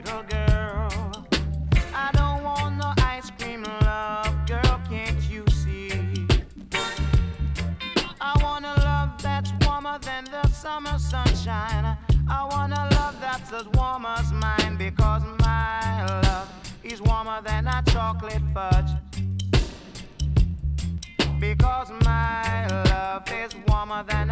little girl. I don't want no ice cream love, girl, can't you see? I want a love that's warmer than the summer sunshine. I want a love that's as warm as mine, because my love is warmer than a chocolate fudge. Because my love is warmer than